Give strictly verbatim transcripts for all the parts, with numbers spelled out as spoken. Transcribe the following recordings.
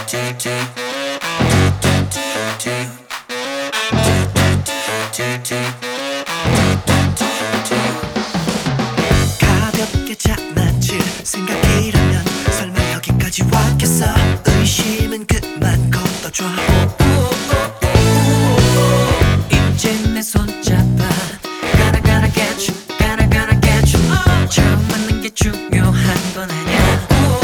가볍게 장난칠 생각이라면 설마 여기까지 왔겠어. 의심은 그만 걷어줘. 이제 내 손잡아. Gotta gotta get you, gotta gotta get you. 처음 만난 게 중요한 건 아니야.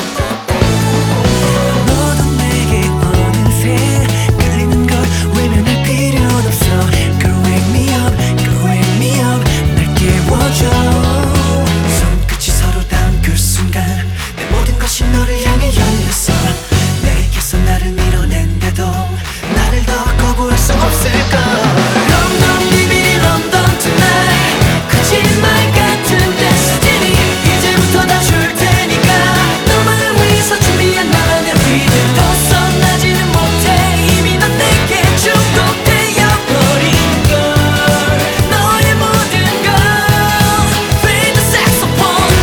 너도 내게 어느새 끌리는 걸 외면할 필요는 없어. Girl wake me up, girl wake me up. 날 깨워줘. 손끝이 서로 닿은 그 순간 내 모든 것이 너를 향해 열렸어. 내게서 나를 밀어낸데도 나를 더 거부할 수 없을까. 런던 비밀이 런던 tonight. 거짓말 같은 destiny. 이제부터 다 줄 테니까 너만을 위해서 준비한 나만의 rhythm. 벗어나지는 못해. 이미 넌 내게 중독되어버린 걸. 너의 모든 걸 Play the saxophone.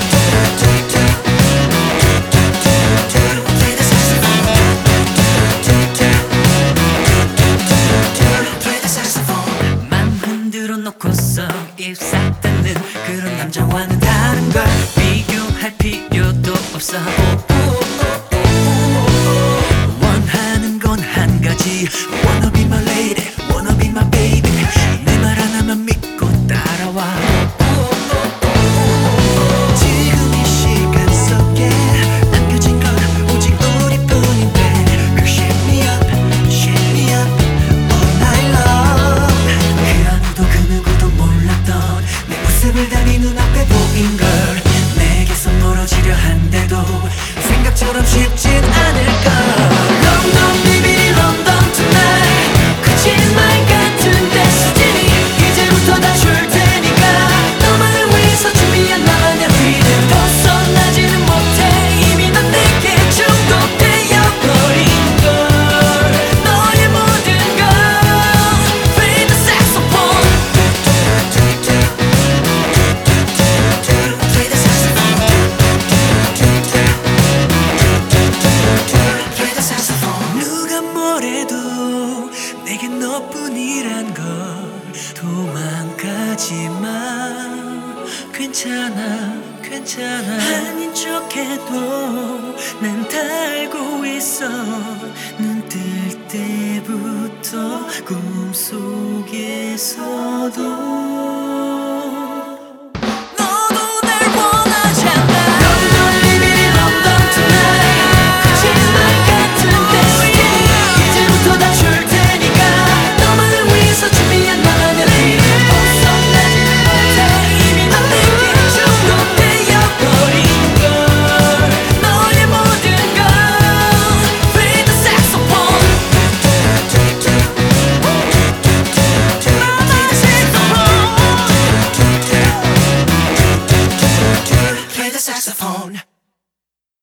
Play the saxophone. Play the saxophone. 맘 흔들어 놓고서 입싹 닫는 그런 남자와는 다른 걸 비교할 필요도 없어. 원하는 건 한 가지. Wanna be my lady, wanna be my baby. 내 말 하나만 믿고 따라와. 지금 이 시간 속에 남겨진 건 오직 우리뿐인데. Girl shake me up, shake me up all night long. 그 아무도 그 누구도 몰랐던 내 모습을 다 네 눈앞에 보인 걸. 내게서 멀어지려 한데도 생각처럼 쉽진 않을까. 런던 비밀이 런던 tonight. 거짓말 같은 destiny. 이제부터 다 줄 테니까 너만을 위해서 준비한 나만의 rhythm. 벗어나지는 못해. 이미 넌 내게 중독되어버린 걸. 너의 모든 걸 Play the saxophone. Play the saxophone. Play the saxophone. 누가 뭐래도 내겐 너뿐이란 걸. 도망가지 마. 괜찮아 괜찮아. 아닌 척해도 난 다 알고 있어. 눈 뜰 때부터 꿈속에서도